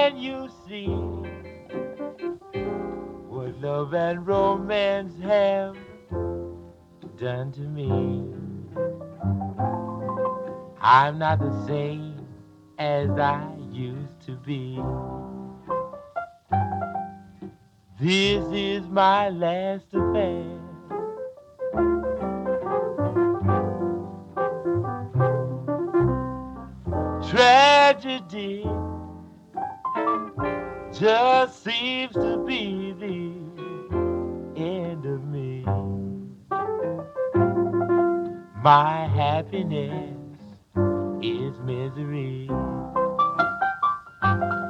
Can you see what love and romance have done to me? I'm not the same as I used to be. This is my last affair. Tragedy just seems to be the end of me. My happiness is misery.